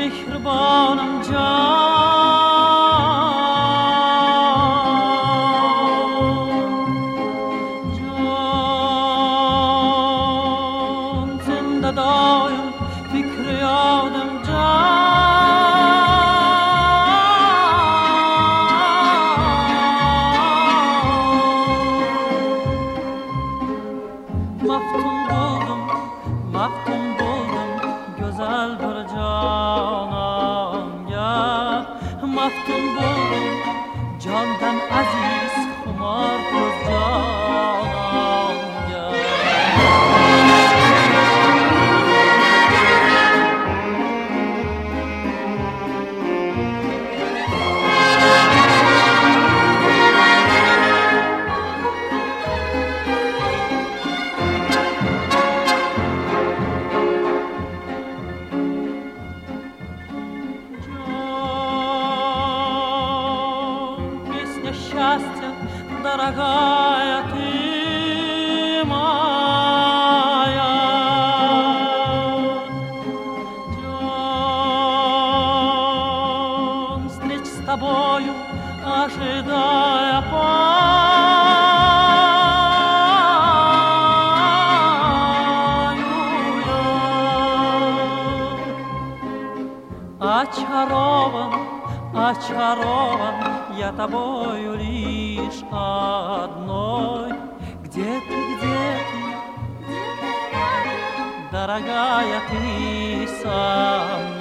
مهربانم جان زنده دایم فکر یادم مفتون بودم güzel bir canım ya مفتون بودم candan aziz خمار bir canım ya Счастья, дорогая ты моя, ждем встреч с тобою, ожидая очарован, очарован я тобою лишь одной. Где ты, дорогая, ты со мной?